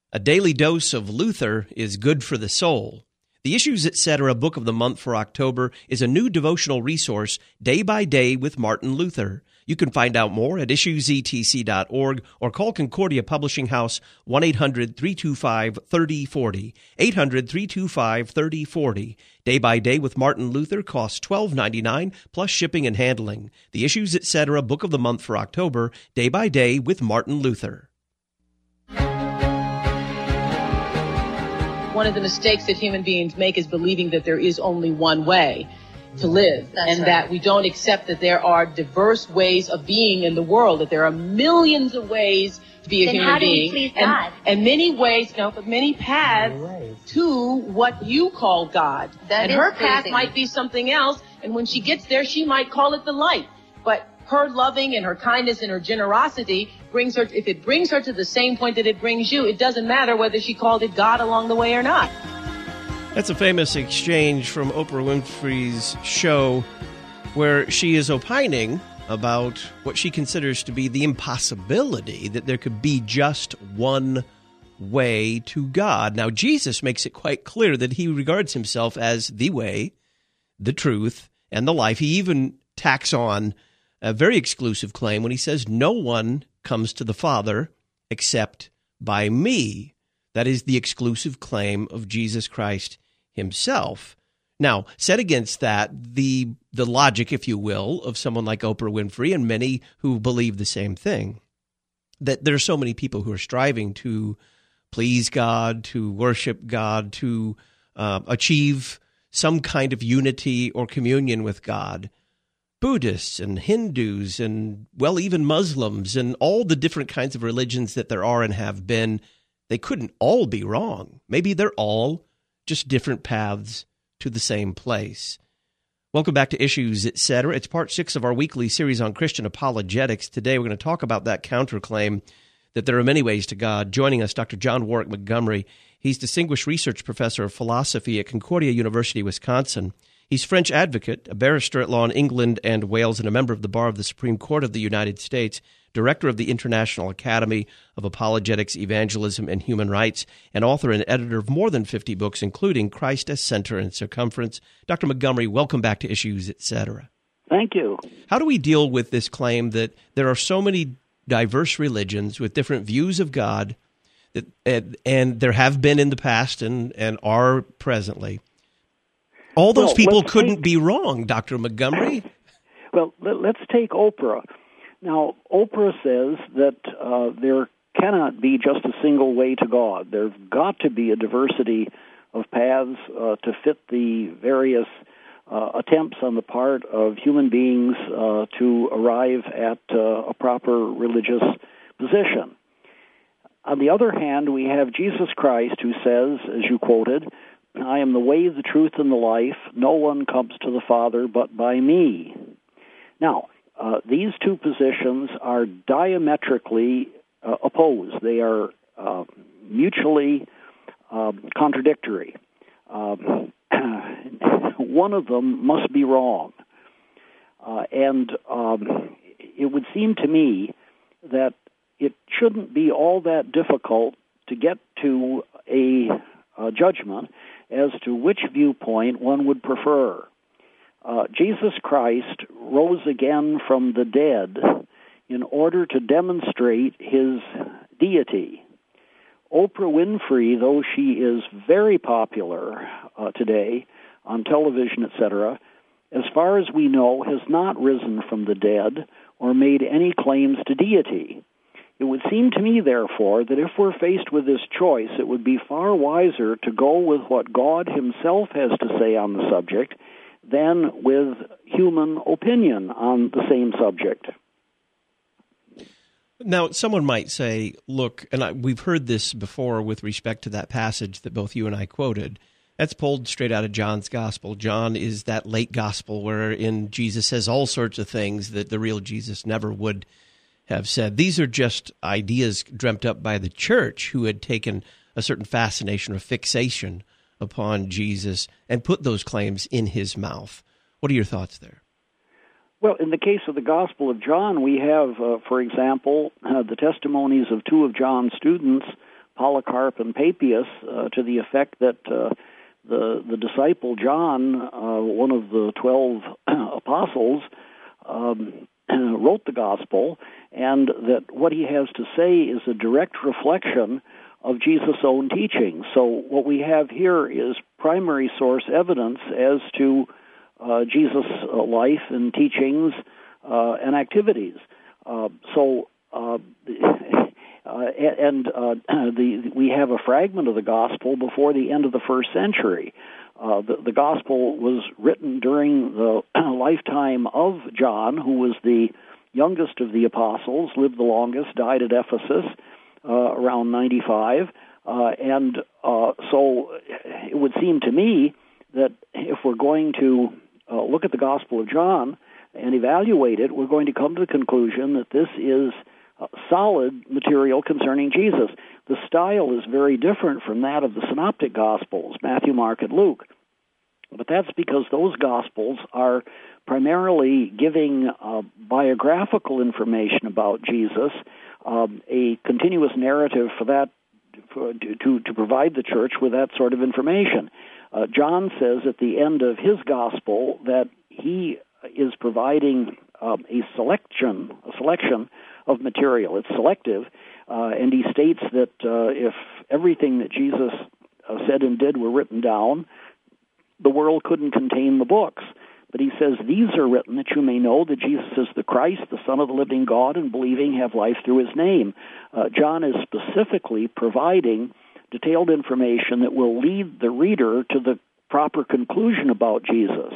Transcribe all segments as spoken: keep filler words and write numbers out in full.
A daily dose of Luther is good for the soul. The Issues Etc. Book of the Month for October is a new devotional resource, day by day with Martin Luther. You can find out more at issues e t c dot org or call Concordia Publishing House one eight hundred three two five three oh four oh, eight hundred three two five three oh four oh. Day by Day with Martin Luther costs twelve ninety-nine plus shipping and handling. The Issues Etc. Book of the Month for October, Day by Day with Martin Luther. One of the mistakes that human beings make is believing that there is only one way to live. That's and right. That we don't accept that there are diverse ways of being in the world, that there are millions of ways to be a then human how do being. We please and, God? and many ways, no, but many paths right. to what you call God. That and her pleasing. path might be something else, and when she gets there, she might call it the light. But her loving and her kindness and her generosity brings her, if it brings her to the same point that it brings you, it doesn't matter whether she called it God along the way or not. That's a famous exchange from Oprah Winfrey's show where she is opining about what she considers to be the impossibility that there could be just one way to God. Now, Jesus makes it quite clear that he regards himself as the way, the truth, and the life. He even tacks on a very exclusive claim when he says, no one comes to the Father except by me. That is the exclusive claim of Jesus Christ himself. Now, set against that, the the logic, if you will, of someone like Oprah Winfrey and many who believe the same thing, that there are so many people who are striving to please God, to worship God, to uh, achieve some kind of unity or communion with God. Buddhists and Hindus and, well, even Muslims and all the different kinds of religions that there are and have been, they couldn't all be wrong. Maybe they're all just different paths to the same place. Welcome back to Issues Etc. It's part six of our weekly series on Christian apologetics. Today we're going to talk about that counterclaim that there are many ways to God. Joining us, Doctor John Warwick Montgomery. He's Distinguished Research Professor of Philosophy at Concordia University, Wisconsin. He's French advocate, a barrister at law in England and Wales, and a member of the Bar of the Supreme Court of the United States, director of the International Academy of Apologetics, Evangelism, and Human Rights, and author and editor of more than fifty books, including Christ as Center and Circumference. Doctor Montgomery, welcome back to Issues, et cetera. Thank you. How do we deal with this claim that there are so many diverse religions with different views of God, that, and, and there have been in the past and, and are presently? All those well, people couldn't take, be wrong, Doctor Montgomery. Well, let's take Oprah. Now, Oprah says that uh, there cannot be just a single way to God. There's got to be a diversity of paths uh, to fit the various uh, attempts on the part of human beings uh, to arrive at uh, a proper religious position. On the other hand, we have Jesus Christ who says, as you quoted, I am the way, the truth, and the life. No one comes to the Father but by me. Now, uh, these two positions are diametrically uh, opposed. They are uh, mutually uh, contradictory. Um, one of them must be wrong. Uh, and um, it would seem to me that it shouldn't be all that difficult to get to a, a judgment as to which viewpoint one would prefer. Uh, Jesus Christ rose again from the dead in order to demonstrate his deity. Oprah Winfrey, though she is very popular uh, today on television, et cetera, as far as we know, has not risen from the dead or made any claims to deity. It would seem to me, therefore, that if we're faced with this choice, it would be far wiser to go with what God himself has to say on the subject than with human opinion on the same subject. Now, someone might say, look, and I, we've heard this before with respect to that passage that both you and I quoted. That's pulled straight out of John's gospel. John is that late gospel wherein Jesus says all sorts of things that the real Jesus never would have said. These are just ideas dreamt up by the church who had taken a certain fascination or fixation upon Jesus and put those claims in his mouth. What are your thoughts there? Well, in the case of the Gospel of John, we have, uh, for example, uh, the testimonies of two of John's students, Polycarp and Papias uh, to the effect that uh, the the disciple John, uh, one of the twelve apostles, um, wrote the gospel, and that what he has to say is a direct reflection of Jesus' own teaching. So what we have here is primary source evidence as to uh, Jesus' uh, life and teachings uh, and activities. Uh, so, uh, uh, and uh, the, we have a fragment of the gospel before the end of the first century. Uh, the, the gospel was written during the lifetime of John, who was the youngest of the apostles, lived the longest, died at Ephesus uh, around ninety-five. Uh, and uh, so it would seem to me that if we're going to uh, look at the Gospel of John and evaluate it, we're going to come to the conclusion that this is uh, solid material concerning Jesus. The style is very different from that of the Synoptic Gospels, Matthew, Mark, and Luke. But that's because those Gospels are primarily giving uh, biographical information about Jesus, um, a continuous narrative for that for, to, to provide the church with that sort of information. Uh, John says at the end of his Gospel that he is providing uh, a selection, a selection of material. It's selective, uh, and he states that uh, if everything that Jesus uh, said and did were written down, the world couldn't contain the books. But he says, these are written that you may know that Jesus is the Christ, the Son of the living God, and believing have life through his name. Uh, John is specifically providing detailed information that will lead the reader to the proper conclusion about Jesus.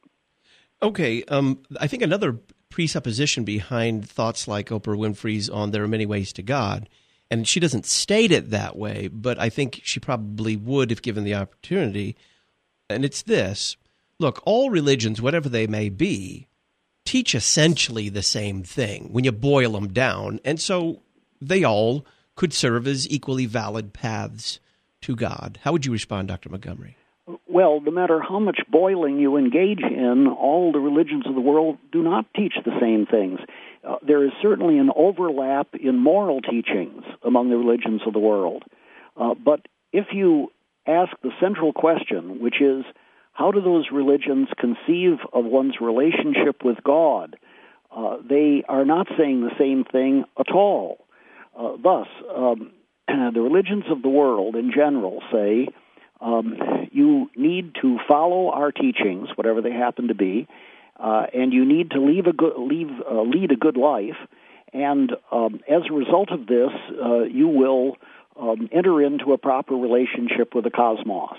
Okay, um, I think another presupposition behind thoughts like Oprah Winfrey's on There Are Many Ways to God, and she doesn't state it that way, but I think she probably would if given the opportunity, and it's this. Look, all religions, whatever they may be, teach essentially the same thing when you boil them down, and so they all could serve as equally valid paths to God. How would you respond, Doctor Montgomery? Well, no matter how much boiling you engage in, all the religions of the world do not teach the same things. Uh, there is certainly an overlap in moral teachings among the religions of the world. Uh, but if you ask the central question, which is, how do those religions conceive of one's relationship with God? Uh, they are not saying the same thing at all. Uh, thus, um, the religions of the world in general say, um, you need to follow our teachings, whatever they happen to be, uh, and you need to leave a good, leave, uh, lead a good life, and um, as a result of this, uh, you will um, enter into a proper relationship with the cosmos.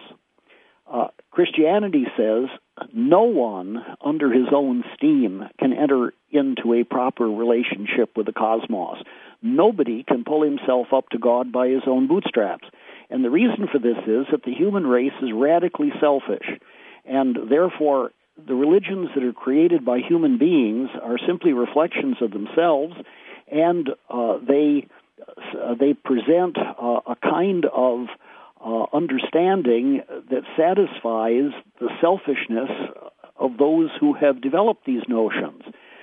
Uh, Christianity says no one under his own steam can enter into a proper relationship with the cosmos. Nobody can pull himself up to God by his own bootstraps. And the reason for this is that the human race is radically selfish, and therefore the religions that are created by human beings are simply reflections of themselves, and uh, they uh, they present uh, a kind of uh, understanding that satisfies the selfishness of those who have developed these notions.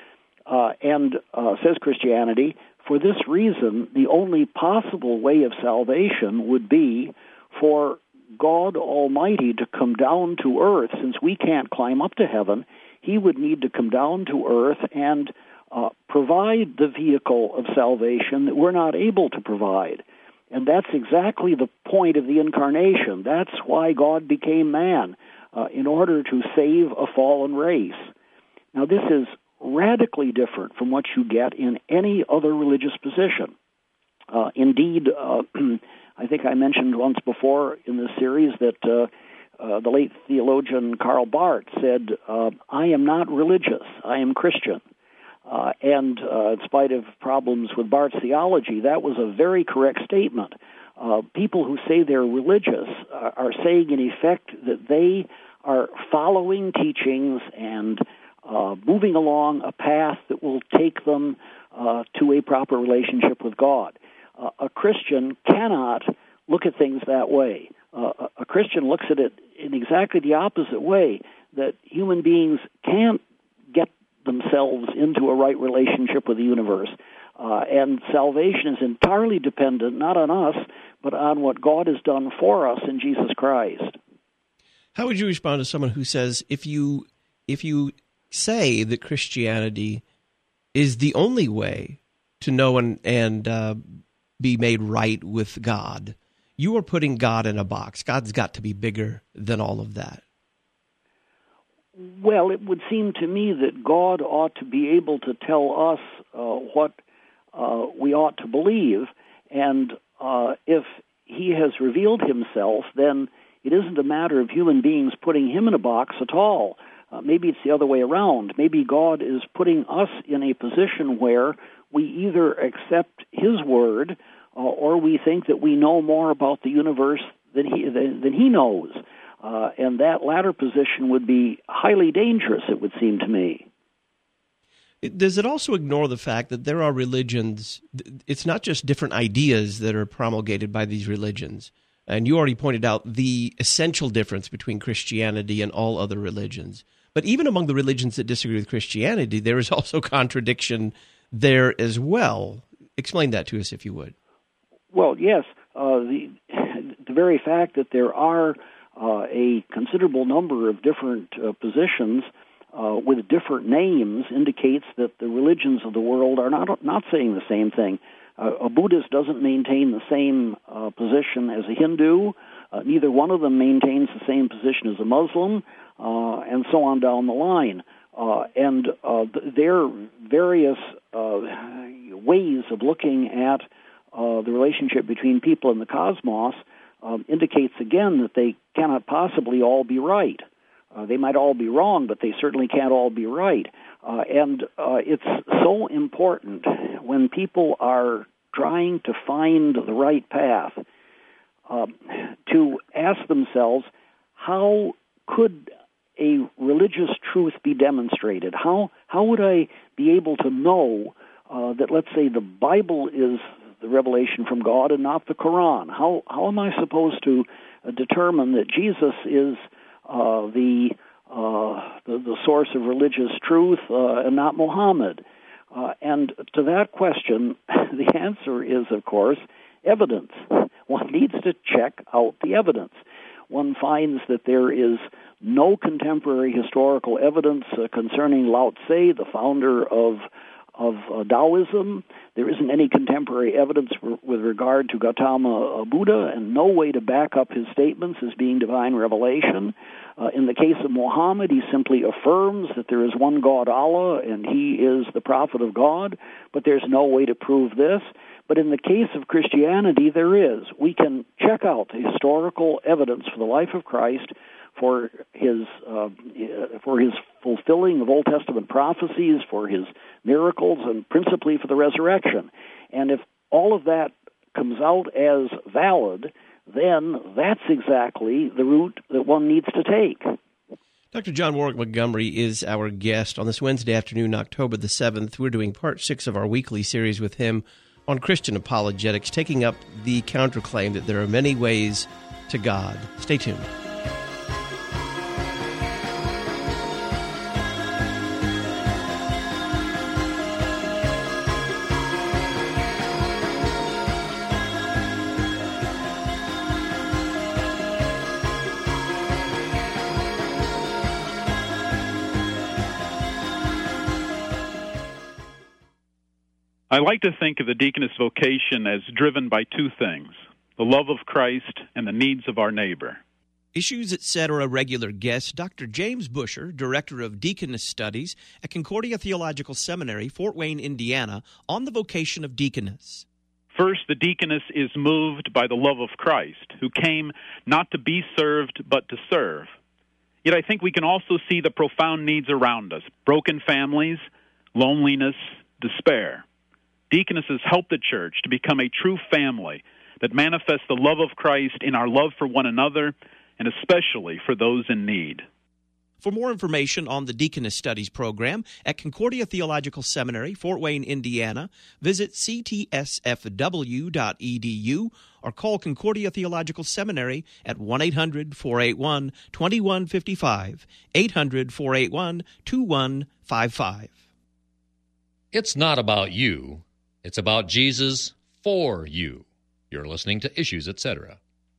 Uh, and uh, says Christianity, for this reason, the only possible way of salvation would be for God Almighty to come down to earth. Since we can't climb up to heaven, he would need to come down to earth and uh, provide the vehicle of salvation that we're not able to provide. And that's exactly the point of the incarnation. That's why God became man, uh, in order to save a fallen race. Now, this is radically different from what you get in any other religious position. Uh, indeed, uh, I think I mentioned once before in this series that uh, uh, the late theologian Karl Barth said, uh, I am not religious, I am Christian. Uh, and uh, in spite of problems with Barth's theology, that was a very correct statement. Uh, people who say they're religious are, are saying, in effect, that they are following teachings and uh, moving along a path that will take them uh, to a proper relationship with God. Uh, a Christian cannot look at things that way. Uh, a Christian looks at it in exactly the opposite way, that human beings can't get themselves into a right relationship with the universe. Uh, and salvation is entirely dependent not on us, but on what God has done for us in Jesus Christ. How would you respond to someone who says, if you if you say that Christianity is the only way to know and, and uh, be made right with God, you are putting God in a box. God's got to be bigger than all of that. Well, it would seem to me that God ought to be able to tell us uh, what uh, we ought to believe, and uh, if he has revealed himself, then it isn't a matter of human beings putting him in a box at all. Uh, maybe it's the other way around. Maybe God is putting us in a position where we either accept his word uh, or we think that we know more about the universe than he, than, than he knows. Uh, and that latter position would be highly dangerous, it would seem to me. Does it also ignore the fact that there are religions, it's not just different ideas that are promulgated by these religions, and you already pointed out the essential difference between Christianity and all other religions. But even among the religions that disagree with Christianity, there is also contradiction there as well. Explain that to us, if you would. Well, yes. Uh, the, the very fact that there are uh, a considerable number of different uh, positions uh, with different names indicates that the religions of the world are not not saying the same thing. Uh, a Buddhist doesn't maintain the same uh, position as a Hindu. Uh, neither one of them maintains the same position as a Muslim, uh, and so on down the line. Uh, and uh, th- their various uh, ways of looking at uh, the relationship between people and the cosmos uh, indicates again that they cannot possibly all be right. Uh, they might all be wrong, but they certainly can't all be right. Uh, and uh, it's so important when people are trying to find the right path uh, to ask themselves, how could a religious truth be demonstrated? How how would I be able to know uh, that, let's say, the Bible is the revelation from God and not the Quran? How how am I supposed to uh, determine that Jesus is uh, the, uh, the the source of religious truth uh, and not Muhammad? Uh, and to that question, the answer is, of course, evidence. One needs to check out the evidence. One finds that there is no contemporary historical evidence uh, concerning Lao Tse, the founder of of uh, Taoism. There isn't any contemporary evidence w- with regard to Gautama uh, Buddha, and no way to back up his statements as being divine revelation. Uh, in the case of Muhammad, he simply affirms that there is one God, Allah, and he is the prophet of God, but there's no way to prove this. But in the case of Christianity, there is. We can check out the historical evidence for the life of Christ, for his uh, for his fulfilling of Old Testament prophecies, for his miracles, and principally for the resurrection. And if all of that comes out as valid, then that's exactly the route that one needs to take. Doctor John Warwick Montgomery is our guest on this Wednesday afternoon, October the seventh. We're doing part six of our weekly series with him on Christian apologetics, taking up the counterclaim that there are many ways to God. Stay tuned. I like to think of the deaconess vocation as driven by two things, the love of Christ and the needs of our neighbor. Issues, et cetera. Regular guest, Doctor James Busher, Director of Deaconess Studies at Concordia Theological Seminary, Fort Wayne, Indiana, on the vocation of deaconess. First, the deaconess is moved by the love of Christ, who came not to be served, but to serve. Yet I think we can also see the profound needs around us, broken families, loneliness, despair. Deaconesses help the church to become a true family that manifests the love of Christ in our love for one another, and especially for those in need. For more information on the Deaconess Studies program at Concordia Theological Seminary, Fort Wayne, Indiana, visit c t s f w dot e d u or call Concordia Theological Seminary at one eight hundred, four eight one, two one five five, eight hundred, four eight one, two one five five. It's not about you. It's about Jesus for you. You're listening to Issues, et cetera.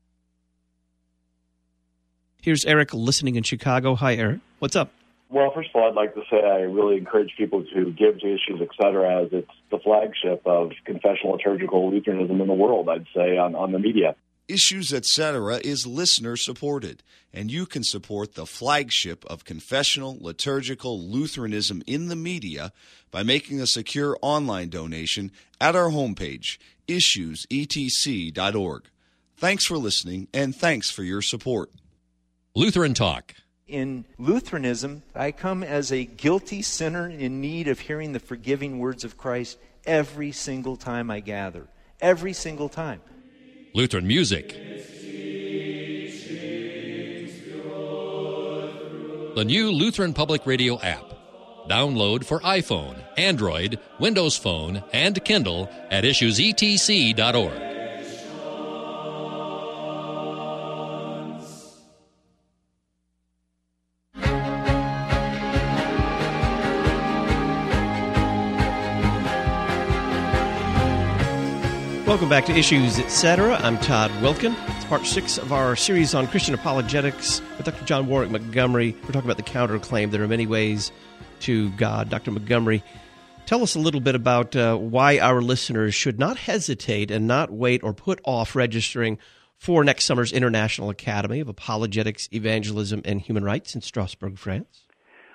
Here's Eric listening in Chicago. Hi, Eric. What's up? Well, first of all, I'd like to say I really encourage people to give to Issues, et cetera, as it's the flagship of confessional liturgical Lutheranism in the world, I'd say, on, on the media. Issues, et cetera is listener-supported, and you can support the flagship of confessional liturgical Lutheranism in the media by making a secure online donation at our homepage, issues e t c dot org. Thanks for listening, and thanks for your support. Lutheran Talk. In Lutheranism, I come as a guilty sinner in need of hearing the forgiving words of Christ every single time I gather. Every single time. Lutheran Music. The new Lutheran Public Radio app. Download for iPhone, Android, Windows Phone, and Kindle at issues e t c dot org. Welcome back to Issues, et cetera. I'm Todd Wilkin. It's part six of our series on Christian apologetics with Doctor John Warwick Montgomery. We're talking about the counterclaim. There are many ways to God. Doctor Montgomery, tell us a little bit about uh, why our listeners should not hesitate and not wait or put off registering for next summer's International Academy of Apologetics, Evangelism, and Human Rights in Strasbourg, France.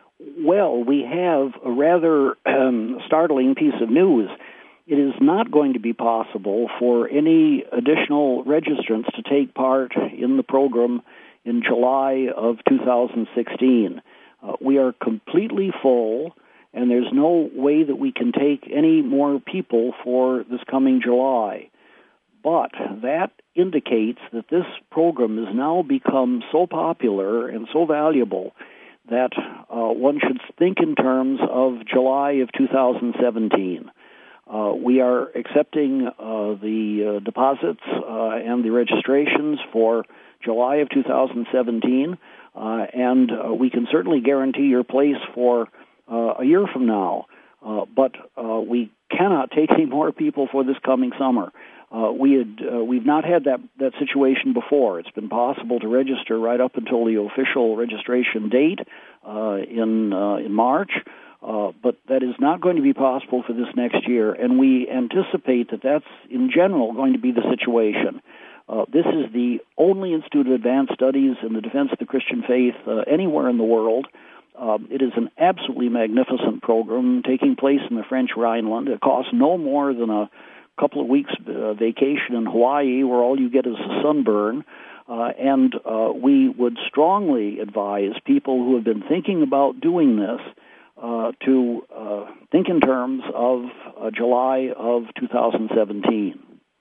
Well, we have a rather um, startling piece of news. It is not going to be possible for any additional registrants to take part in the program in July of two thousand sixteen. Uh, we are completely full, and there's no way that we can take any more people for this coming July. But that indicates that this program has now become so popular and so valuable that uh, one should think in terms of July of two thousand seventeen. Uh, we are accepting uh, the uh, deposits uh, and the registrations for July of two thousand seventeen, uh, and uh, we can certainly guarantee your place for uh, a year from now. Uh, but uh, we cannot take any more people for this coming summer. Uh, we had uh, we've not had that, that situation before. It's been possible to register right up until the official registration date uh, in uh, in March. Uh, but that is not going to be possible for this next year, and we anticipate that that's, in general, going to be the situation. Uh, this is the only Institute of Advanced Studies in the Defense of the Christian Faith uh, anywhere in the world. Uh, it is an absolutely magnificent program taking place in the French Rhineland. It costs no more than a couple of weeks uh, vacation in Hawaii, where all you get is a sunburn. Uh, and uh, we would strongly advise people who have been thinking about doing this Uh, to uh, think in terms of uh, July of two thousand seventeen.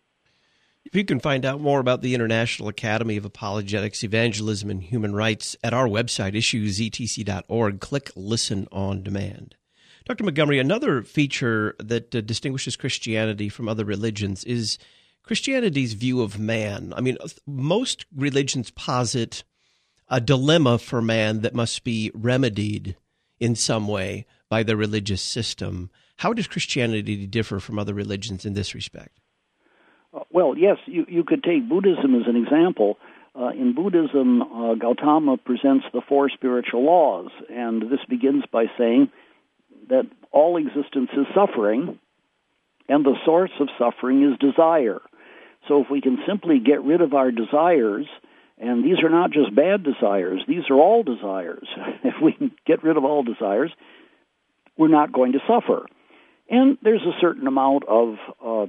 If you can find out more about the International Academy of Apologetics, Evangelism, and Human Rights at our website, issues e t c dot org, click Listen on Demand. Doctor Montgomery, another feature that uh, distinguishes Christianity from other religions is Christianity's view of man. I mean, most religions posit a dilemma for man that must be remedied in some way by the religious system. How does Christianity differ from other religions in this respect? Uh, well, yes, you, you could take Buddhism as an example. Uh, in Buddhism, uh, Gautama presents the four spiritual laws, and this begins by saying that all existence is suffering, and the source of suffering is desire. So if we can simply get rid of our desires, and these are not just bad desires, these are all desires. If we can get rid of all desires, we're not going to suffer. And there's a certain amount of uh,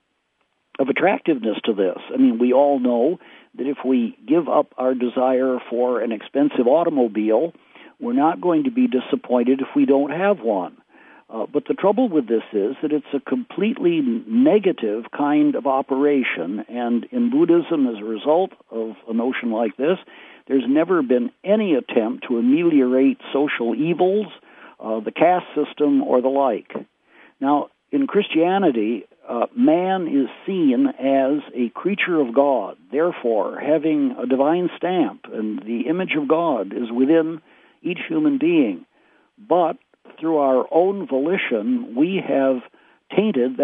of attractiveness to this. I mean, we all know that if we give up our desire for an expensive automobile, we're not going to be disappointed if we don't have one. Uh, but the trouble with this is that it's a completely negative kind of operation, and in Buddhism, as a result of a notion like this, there's never been any attempt to ameliorate social evils, uh, the caste system, or the like. Now, in Christianity, uh, man is seen as a creature of God, therefore having a divine stamp, and the image of God is within each human being. But through our own volition, we have tainted that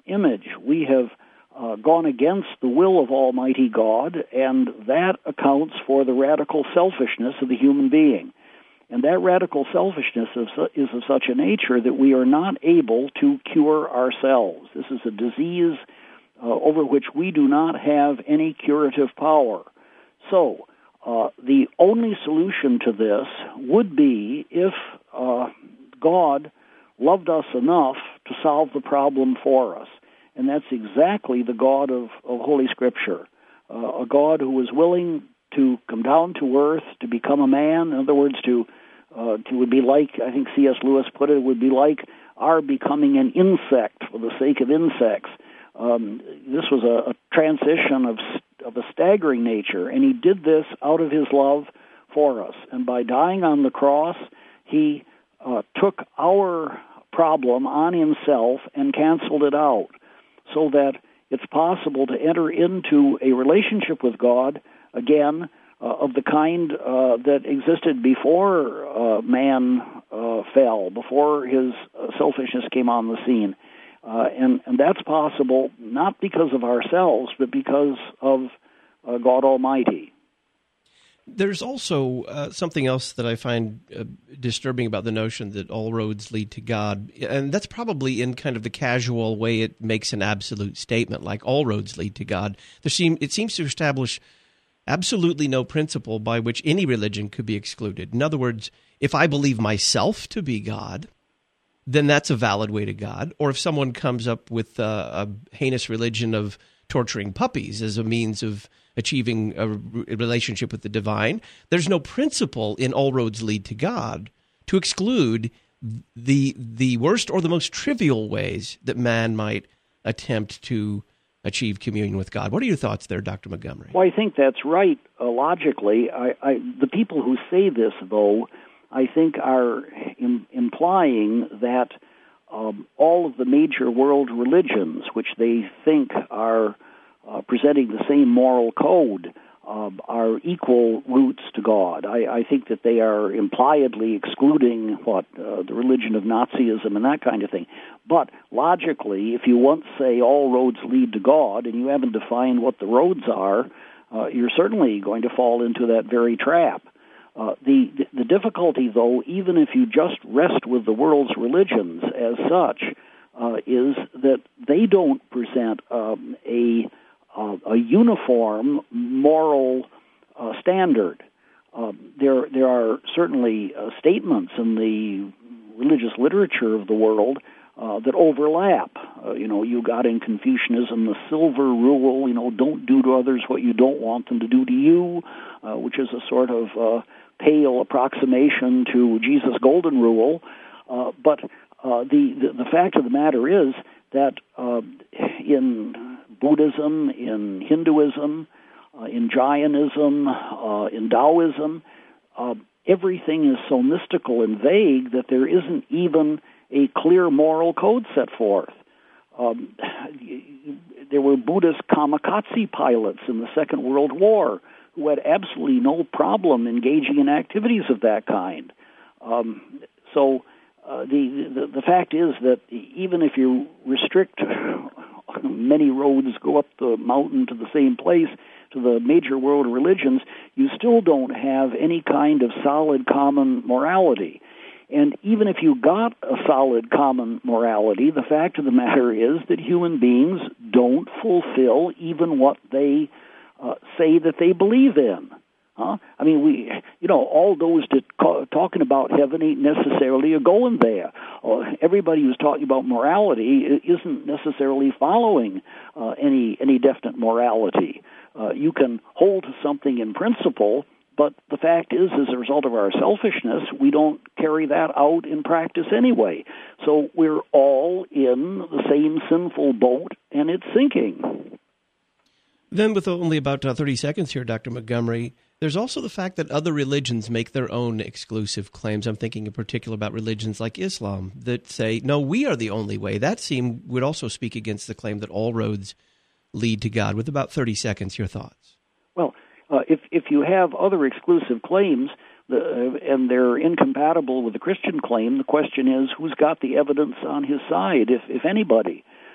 image. We have uh, gone against the will of Almighty God, and that accounts for the radical selfishness of the human being. And that radical selfishness is, is of such a nature that we are not able to cure ourselves. This is a disease uh, over which we do not have any curative power. So, uh, the only solution to this would be if uh, God loved us enough to solve the problem for us. And that's exactly the God of, of Holy Scripture, uh, a God who was willing to come down to earth, to become a man. In other words, to uh, to would be like, I think C S Lewis put it, it would be like our becoming an insect for the sake of insects. Um, this was a, a transition of of a staggering nature, and he did this out of his love for us. And by dying on the cross, he uh, took our problem on himself and canceled it out, so that it's possible to enter into a relationship with God again uh, of the kind uh, that existed before uh, man uh, fell, before his uh, selfishness came on the scene. Uh, and, and that's possible not because of ourselves, but because of uh, God Almighty. There's also uh, something else that I find uh, disturbing about the notion that all roads lead to God, and that's probably in kind of the casual way it makes an absolute statement, like all roads lead to God. There seem, it seems to establish absolutely no principle by which any religion could be excluded. In other words, if I believe myself to be God, then that's a valid way to God. Or if someone comes up with uh, a heinous religion of torturing puppies as a means of achieving a relationship with the divine, there's no principle in all roads lead to God to exclude the the worst or the most trivial ways that man might attempt to achieve communion with God. What are your thoughts there, Doctor Montgomery? Well, I think that's right, uh, logically. I, I, the people who say this, though, I think are im- implying that um, all of the major world religions, which they think are uh, presenting the same moral code, uh, are equal routes to God. I, I think that they are impliedly excluding what uh, the religion of Nazism and that kind of thing. But logically, if you once say all roads lead to God and you haven't defined what the roads are, uh, you're certainly going to fall into that very trap. Uh, the, the difficulty, though, even if you just rest with the world's religions as such, uh, is that they don't present um, a, uh, a uniform moral uh, standard. Uh, there, there are certainly uh, statements in the religious literature of the world uh, that overlap. Uh, you know, you got in Confucianism the silver rule, you know, don't do to others what you don't want them to do to you, uh, which is a sort of uh, pale approximation to Jesus' golden rule. Uh, but uh, the, the the fact of the matter is that uh, in Buddhism, in Hinduism, uh, in Jainism, uh, in Taoism, uh, everything is so mystical and vague that there isn't even a clear moral code set forth. Um, there were Buddhist kamikaze pilots in the Second World War who had absolutely no problem engaging in activities of that kind. Um, so uh, the, the the fact is that even if you restrict many roads go up the mountain to the same place, to the major world religions, you still don't have any kind of solid common morality. And even if you got a solid common morality, the fact of the matter is that human beings don't fulfill even what they uh, say that they believe in. Huh? I mean, we, you know, all those that ca- talking about heaven ain't necessarily a going there. Uh, everybody who's talking about morality isn't necessarily following uh, any any definite morality. Uh, you can hold to something in principle, but the fact is, as a result of our selfishness, we don't carry that out in practice anyway. So we're all in the same sinful boat, and it's sinking. Then, with only about uh, thirty seconds here, Doctor Montgomery, there's also the fact that other religions make their own exclusive claims. I'm thinking in particular about religions like Islam that say, no, we are the only way. That seem would also speak against the claim that all roads lead to God. With about thirty seconds, your thoughts? Well, uh, if if you have other exclusive claims the, uh, and they're incompatible with the Christian claim, the question is who's got the evidence on his side, if if anybody.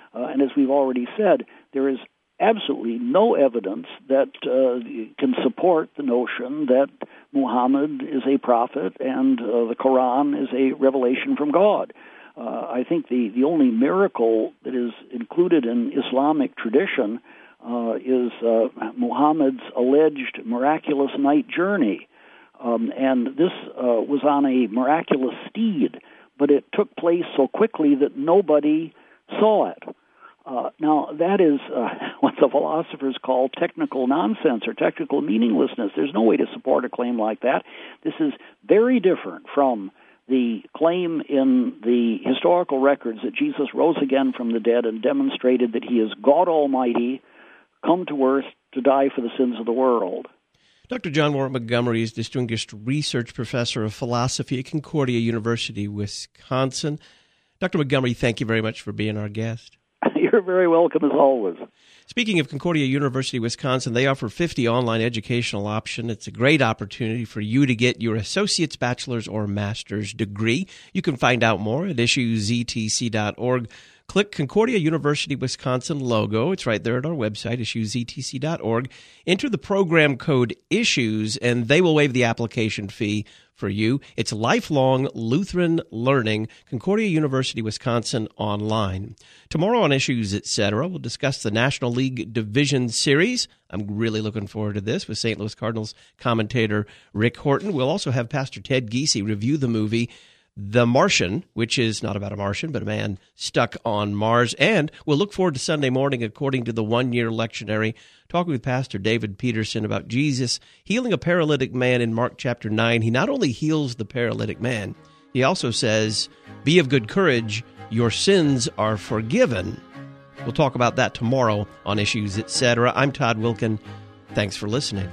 Uh, and as we've already said, there is absolutely no evidence that uh, can support the notion that Muhammad is a prophet and uh, the Quran is a revelation from God. Uh, I think the, the only miracle that is included in Islamic tradition uh, is uh, Muhammad's alleged miraculous night journey. Um, and this uh, was on a miraculous steed, but it took place so quickly that nobody saw it. Uh, now, that is uh, what the philosophers call technical nonsense or technical meaninglessness. There's no way to support a claim like that. This is very different from the claim in the historical records that Jesus rose again from the dead and demonstrated that he is God Almighty, come to earth to die for the sins of the world. Doctor John Warren Montgomery is Distinguished Research Professor of Philosophy at Concordia University, Wisconsin. Doctor Montgomery, thank you very much for being our guest. You're very welcome, as always. Speaking of Concordia University, Wisconsin, they offer fifty online educational options. It's a great opportunity for you to get your associate's, bachelor's, or master's degree. You can find out more at issues z t c dot org. Click Concordia University, Wisconsin logo. It's right there at our website, issues z t c dot org. Enter the program code ISSUES, and they will waive the application fee for you. It's lifelong Lutheran learning, Concordia University, Wisconsin online. Tomorrow on Issues, et cetera, we'll discuss the National League Division Series. I'm really looking forward to this with Saint Louis Cardinals commentator Rick Horton. We'll also have Pastor Ted Giese review the movie The Martian, which is not about a Martian, but a man stuck on Mars. And we'll look forward to Sunday morning, according to the one-year lectionary, talking with Pastor David Peterson about Jesus healing a paralytic man in Mark chapter nine. He not only heals the paralytic man, he also says, be of good courage, your sins are forgiven. We'll talk about that tomorrow on Issues, et cetera. I'm Todd Wilken. Thanks for listening.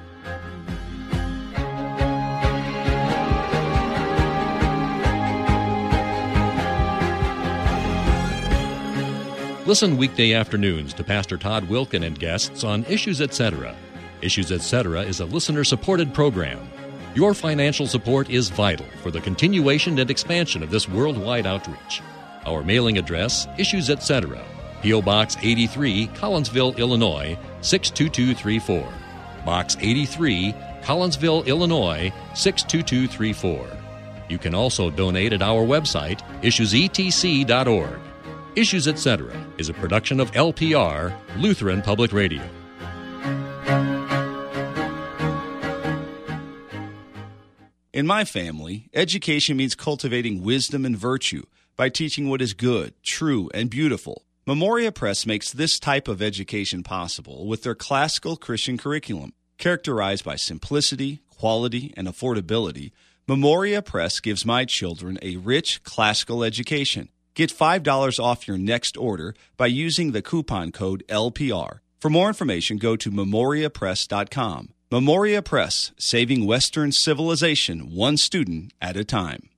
Listen weekday afternoons to Pastor Todd Wilken and guests on Issues, et cetera. Issues, et cetera is a listener-supported program. Your financial support is vital for the continuation and expansion of this worldwide outreach. Our mailing address, Issues, et cetera. P O. Box eighty-three, Collinsville, Illinois, six two two three four. Box eighty-three, Collinsville, Illinois, six two two three four. You can also donate at our website, issues e t c dot org. Issues, et cetera is a production of L P R, Lutheran Public Radio. In my family, education means cultivating wisdom and virtue by teaching what is good, true, and beautiful. Memoria Press makes this type of education possible with their classical Christian curriculum. Characterized by simplicity, quality, and affordability, Memoria Press gives my children a rich classical education. Get five dollars off your next order by using the coupon code L P R. For more information, go to memoria press dot com. Memoria Press, saving Western civilization one student at a time.